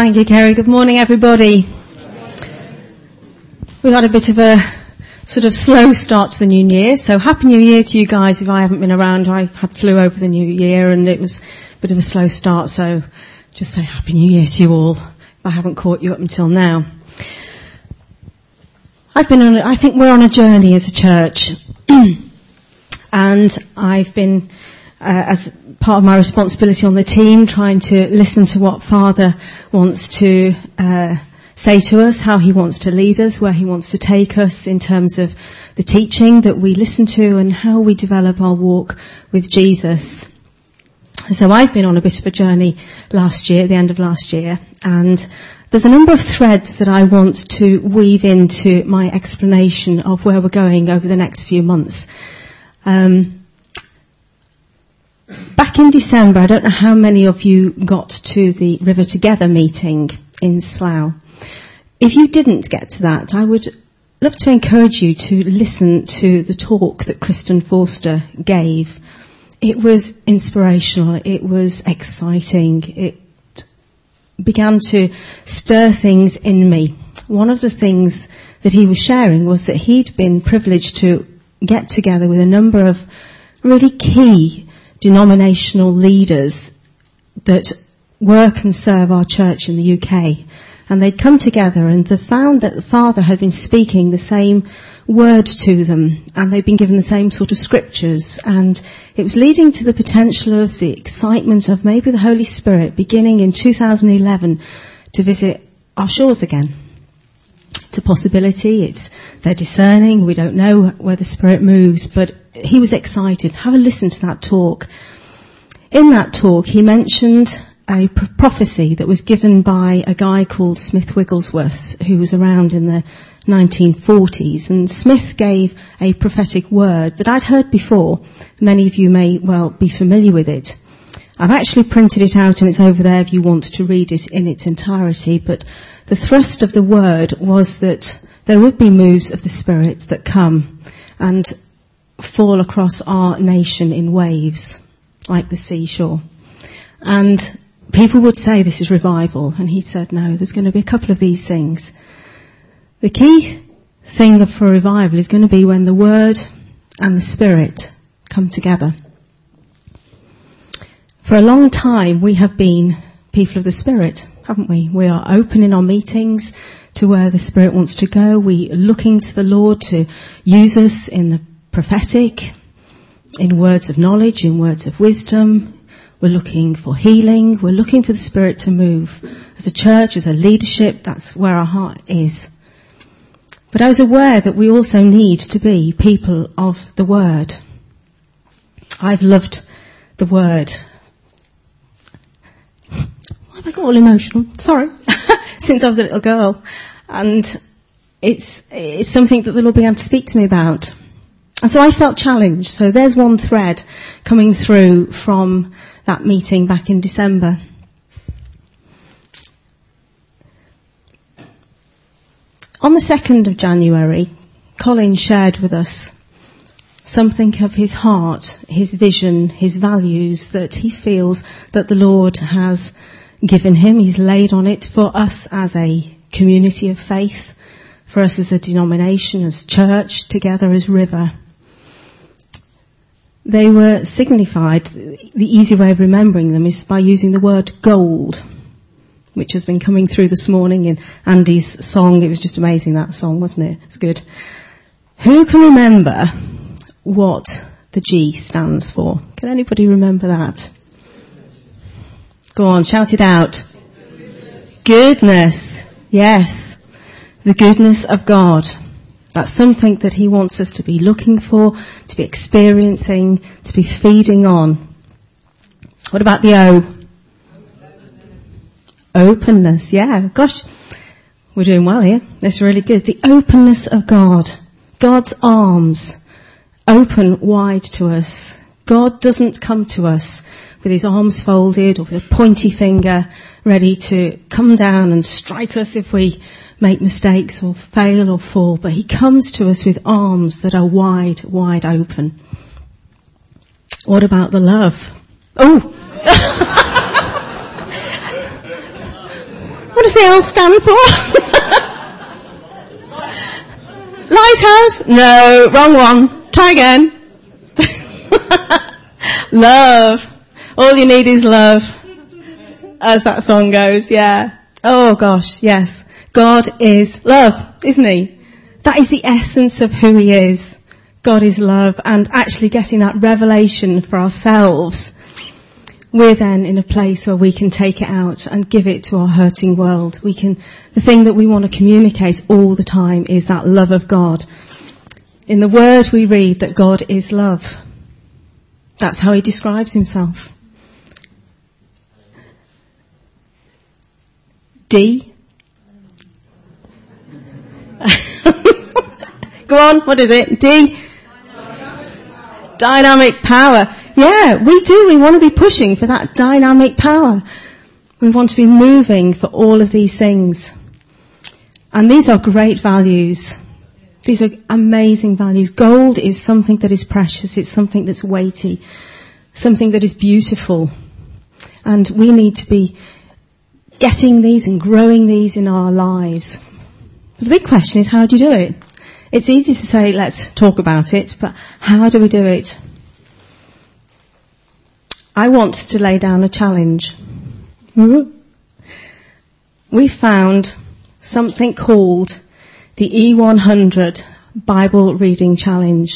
Thank you, Kerry. Good morning, everybody. We had a bit of a sort of slow start to the new year, so Happy New Year to you guys. If I haven't been around, I had flew over the new year and it was a bit of a slow start, so just say Happy New Year to you all if I haven't caught you up until now. I think we're on a journey as a church and I've been as part of my responsibility on the team, trying to listen to what Father wants to say to us, how he wants to lead us, where he wants to take us in terms of the teaching that we listen to and how we develop our walk with Jesus. So I've been on a bit of a journey last year, at the end of last year, and there's a number of threads that I want to weave into my explanation of where we're going over the next few months. Back in December, I don't know how many of you got to the River Together meeting in Slough. If you didn't get to that, I would love to encourage you to listen to the talk that Kristen Forster gave. It was inspirational. It was exciting. It began to stir things in me. One of the things that he was sharing was that he'd been privileged to get together with a number of really key denominational leaders that work and serve our church in the UK. And they'd come together and they found that the Father had been speaking the same word to them and they'd been given the same sort of scriptures, and it was leading to the potential of the excitement of maybe the Holy Spirit beginning in 2011 to visit our shores again. It's a possibility. They're discerning. We don't know where the Spirit moves, but he was excited. Have a listen to that talk. In that talk, he mentioned a prophecy that was given by a guy called Smith Wigglesworth, who was around in the 1940s. And Smith gave a prophetic word that I'd heard before. Many of you may well be familiar with it. I've actually printed it out and it's over there if you want to read it in its entirety. But the thrust of the word was that there would be moves of the Spirit that come and fall across our nation in waves, like the seashore. And people would say this is revival, and he said no, there's going to be a couple of these things. The key thing for revival is going to be when the Word and the Spirit come together. For a long time we have been people of the Spirit, haven't we? We are open in our meetings to where the Spirit wants to go. We are looking to the Lord to use us in the prophetic, in words of knowledge, in words of wisdom. We're looking for healing. We're looking for the Spirit to move. As a church, as a leadership, that's where our heart is. But I was aware that we also need to be people of the Word. I've loved the Word. Why have I got all emotional? Sorry. Since I was a little girl. And it's something that the Lord began to speak to me about. And so I felt challenged. So there's one thread coming through from that meeting back in December. On the 2nd of January, Colin shared with us something of his heart, his vision, his values that he feels that the Lord has given him. He's laid on it for us as a community of faith, for us as a denomination, as church, together as River. They were signified, the easy way of remembering them is by using the word gold, which has been coming through this morning in Andy's song. It was just amazing, that song, wasn't it? It's good. Who can remember what the G stands for? Can anybody remember that? Go on, shout it out. Goodness. Yes. The goodness of God. That's something that he wants us to be looking for, to be experiencing, to be feeding on. What about the O? Openness. Yeah, gosh, we're doing well here. That's really good. The openness of God. God's arms open wide to us. God doesn't come to us with his arms folded or with a pointy finger ready to come down and strike us if we make mistakes or fail or fall, but he comes to us with arms that are wide, wide open. What about the love? Oh! What does the L stand for? Lighthouse? No, wrong one. Try again. Love. All you need is love. As that song goes, yeah. Oh gosh, yes. God is love, isn't he? That is the essence of who he is. God is love, and actually getting that revelation for ourselves, we're then in a place where we can take it out and give it to our hurting world. The thing that we want to communicate all the time is that love of God. In the Word we read that God is love. That's how he describes himself. D. Go on, what is it? D. Dynamic power. Yeah, we do. We want to be pushing for that dynamic power. We want to be moving for all of these things. And these are great values. These are amazing values. Gold is something that is precious. It's something that's weighty. Something that is beautiful. And we need to be getting these and growing these in our lives. But the big question is, how do you do it? It's easy to say, let's talk about it, but how do we do it? I want to lay down a challenge. We found something called the E100 Bible Reading Challenge.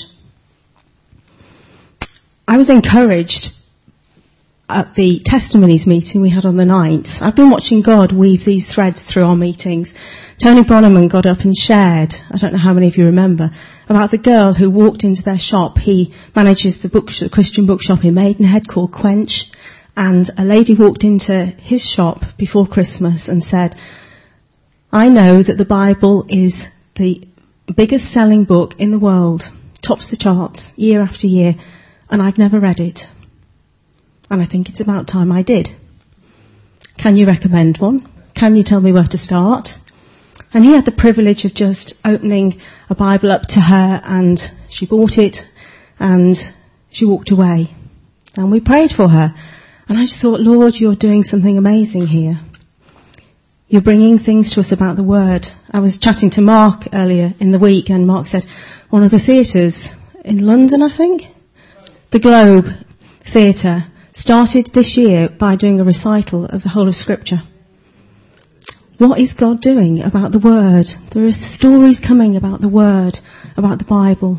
I was encouraged at the testimonies meeting we had on the 9th. I've been watching God weave these threads through our meetings. Tony Bronneman got up and shared, I don't know how many of you remember, about the girl who walked into their shop. He manages the Christian bookshop in Maidenhead called Quench, and a lady walked into his shop before Christmas and said, I know that the Bible is the biggest selling book in the world, tops the charts year after year, and I've never read it. And I think it's about time I did. Can you recommend one? Can you tell me where to start? And he had the privilege of just opening a Bible up to her, and she bought it and she walked away. And we prayed for her. And I just thought, Lord, you're doing something amazing here. You're bringing things to us about the Word. I was chatting to Mark earlier in the week, and Mark said one of the theatres in London, I think, the Globe Theatre, started this year by doing a recital of the whole of Scripture. What is God doing about the Word? There are stories coming about the Word, about the Bible.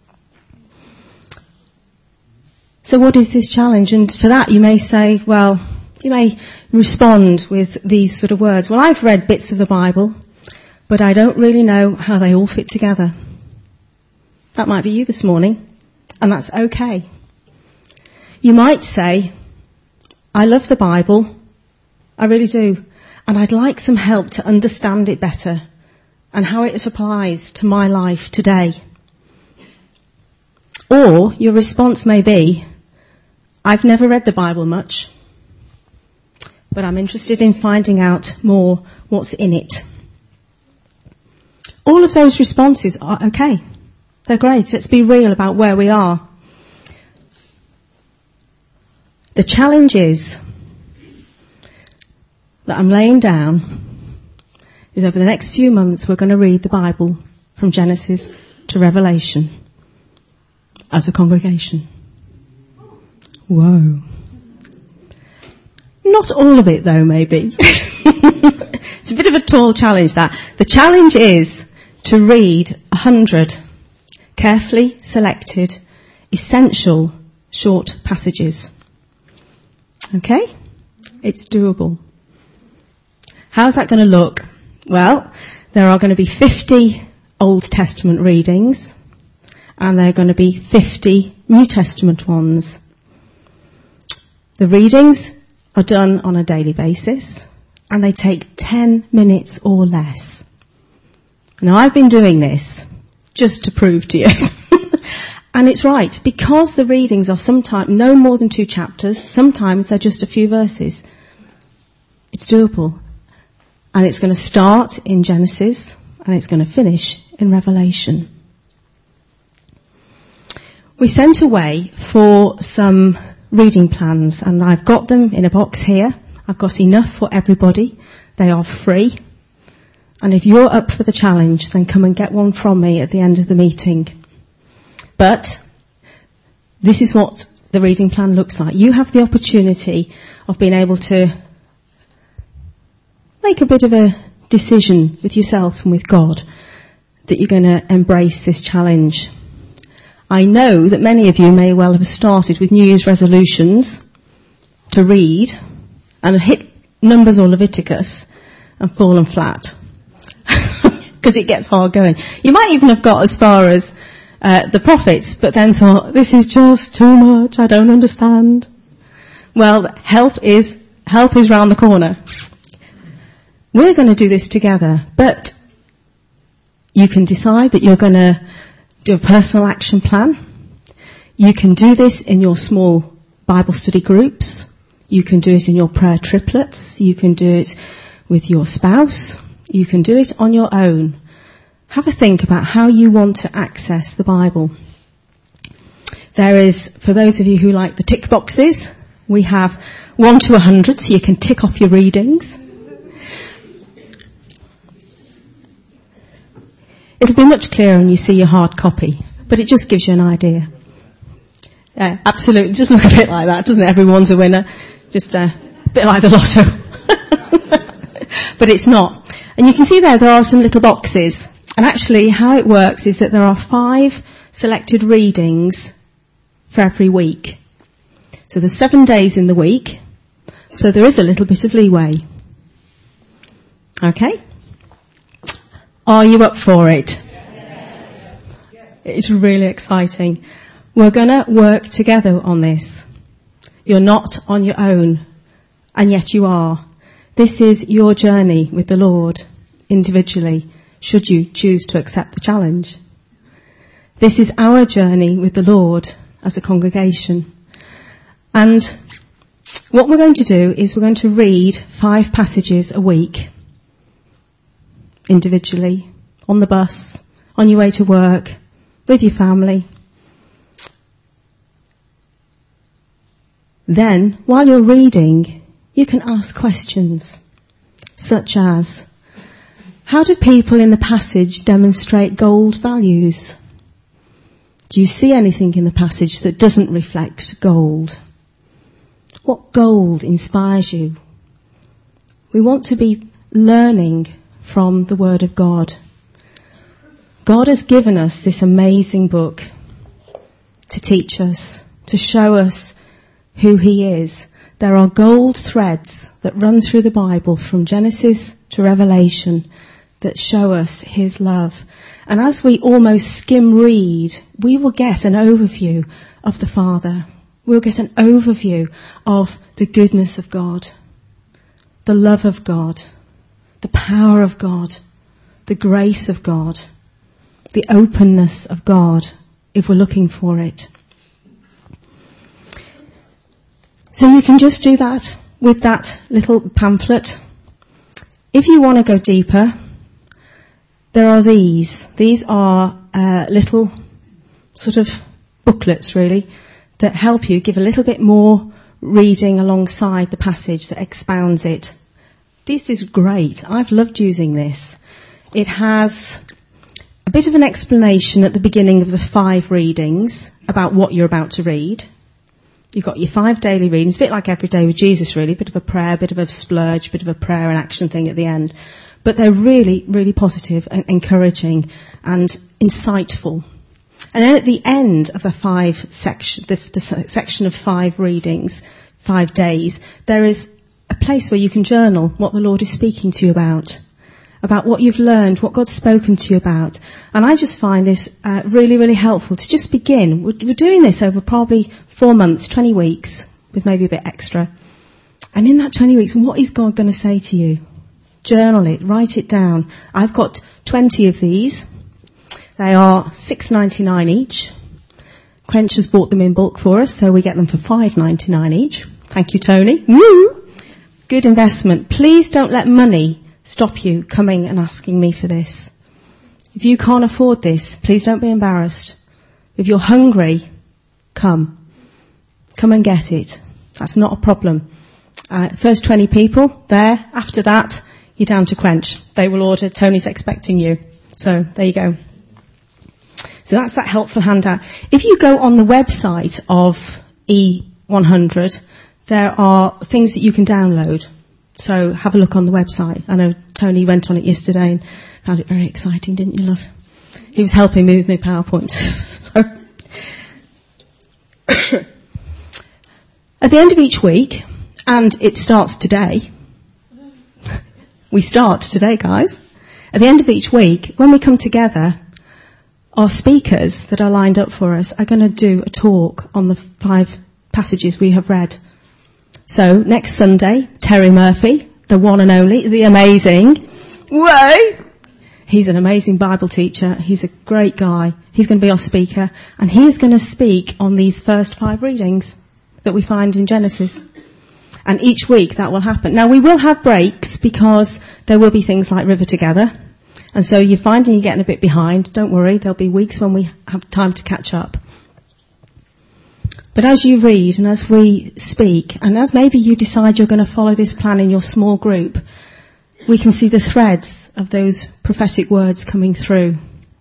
So what is this challenge? And for that you may say, well, you may respond with these sort of words. Well, I've read bits of the Bible, but I don't really know how they all fit together. That might be you this morning, and that's okay. You might say, I love the Bible, I really do, and I'd like some help to understand it better and how it applies to my life today. Or your response may be, I've never read the Bible much, but I'm interested in finding out more what's in it. All of those responses are okay. They're great. Let's be real about where we are. The challenge is that I'm laying down is over the next few months we're going to read the Bible from Genesis to Revelation as a congregation. Whoa. Not all of it though, maybe. It's a bit of a tall challenge, that. The challenge is to read 100 carefully selected, essential, short passages. Okay? It's doable. How's that going to look? Well, there are going to be 50 Old Testament readings, and there are going to be 50 New Testament ones. The readings are done on a daily basis, and they take 10 minutes or less. Now, I've been doing this just to prove to you. And it's right, because the readings are sometimes no more than 2 chapters, sometimes they're just a few verses. It's doable. And it's going to start in Genesis, and it's going to finish in Revelation. We sent away for some reading plans, and I've got them in a box here. I've got enough for everybody. They are free. And if you're up for the challenge, then come and get one from me at the end of the meeting. But this is what the reading plan looks like. You have the opportunity of being able to make a bit of a decision with yourself and with God that you're going to embrace this challenge. I know that many of you may well have started with New Year's resolutions to read and hit Numbers or Leviticus and fallen flat. Because it gets hard going. You might even have got as far as the prophets, but then thought, this is just too much, I don't understand. Well, help is round the corner. We're going to do this together, but you can decide that you're going to do a personal action plan. You can do this in your small Bible study groups. You can do it in your prayer triplets. You can do it with your spouse. You can do it on your own. Have a think about how you want to access the Bible. There is, for those of you who like the tick boxes, we have 1 to 100, so you can tick off your readings. It'll be much clearer when you see your hard copy, but it just gives you an idea. Yeah, absolutely. Just look a bit like that, doesn't it? Everyone's a winner. Just a bit like the lotto. But it's not. And you can see there are some little boxes. And actually how it works is that there are 5 selected readings for every week. So there's 7 days in the week. So there is a little bit of leeway. Okay? Are you up for it? Yes. It's really exciting. We're going to work together on this. You're not on your own, and yet you are. This is your journey with the Lord individually, should you choose to accept the challenge. This is our journey with the Lord as a congregation. And what we're going to do is we're going to read 5 passages a week. Individually, on the bus, on your way to work, with your family. Then, while you're reading, you can ask questions, such as, how do people in the passage demonstrate gold values? Do you see anything in the passage that doesn't reflect gold? What gold inspires you? We want to be learning from the Word of God. God has given us this amazing book to teach us, to show us who He is. There are gold threads that run through the Bible from Genesis to Revelation that show us His love. And as we almost skim read, we will get an overview of the Father. We'll get an overview of the goodness of God, the love of God, the power of God, the grace of God, the openness of God, if we're looking for it. So you can just do that with that little pamphlet. If you want to go deeper, there are these. These are little sort of booklets, really, that help you give a little bit more reading alongside the passage that expounds it. This is great. I've loved using this. It has a bit of an explanation at the beginning of the 5 readings about what you're about to read. You've got your 5 daily readings, a bit like Every Day with Jesus, really. A bit of a prayer, a bit of a splurge, a bit of a prayer and action thing at the end. But they're really, really positive and encouraging and insightful. And then at the end of the section of 5 readings, 5 days, there is a place where you can journal what the Lord is speaking to you about what you've learned, what God's spoken to you about. And I just find this really, really helpful to just begin. We're doing this over probably 4 months, 20 weeks, with maybe a bit extra. And in that 20 weeks, what is God going to say to you? Journal it, write it down. I've got 20 of these. They are $6.99 each. Quench has bought them in bulk for us, so we get them for $5.99 each. Thank you, Tony. Woo! Good investment. Please don't let money stop you coming and asking me for this. If you can't afford this, please don't be embarrassed. If you're hungry, come. Come and get it. That's not a problem. First 20 people there. After that, you're down to Quench. They will order Tony's Expecting You. So there you go. So that's that helpful handout. If you go on the website of E100, there are things that you can download. So have a look on the website. I know Tony went on it yesterday and found it very exciting, didn't you, love? He was helping me with my PowerPoints. So at the end of each week, and it starts today. We start today, guys. At the end of each week, when we come together, our speakers that are lined up for us are going to do a talk on the 5 passages we have read. So next Sunday, Terry Murphy, the one and only, the amazing, whoa! He's an amazing Bible teacher. He's a great guy. He's going to be our speaker, and he's going to speak on these first 5 readings that we find in Genesis. And each week that will happen. Now we will have breaks because there will be things like River Together. And so you're finding you're getting a bit behind. Don't worry, there'll be weeks when we have time to catch up. But as you read and as we speak, and as maybe you decide you're going to follow this plan in your small group, we can see the threads of those prophetic words coming through.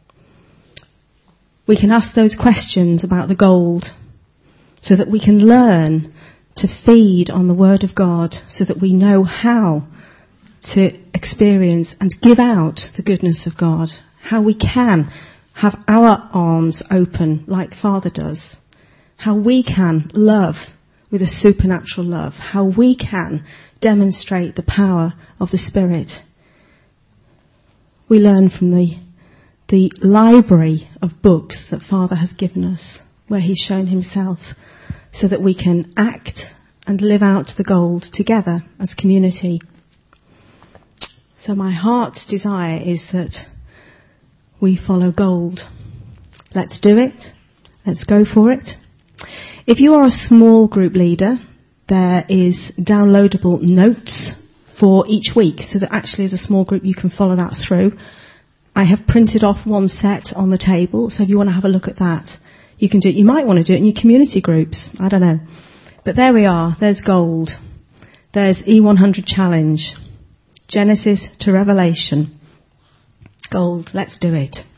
We can ask those questions about the gold so that we can learn to feed on the Word of God so that we know how to experience and give out the goodness of God, how we can have our arms open like Father does, how we can love with a supernatural love, how we can demonstrate the power of the Spirit. We learn from the library of books that Father has given us, where He's shown Himself, so that we can act and live out the gold together as community. So my heart's desire is that we follow gold. Let's do it. Let's go for it. If you are a small group leader, there is downloadable notes for each week, so that actually as a small group you can follow that through. I have printed off 1 set on the table, so if you want to have a look at that, you can do it. You might want to do it in your community groups. I don't know. But there we are. There's gold. There's E100 Challenge. Genesis to Revelation. Gold. Let's do it.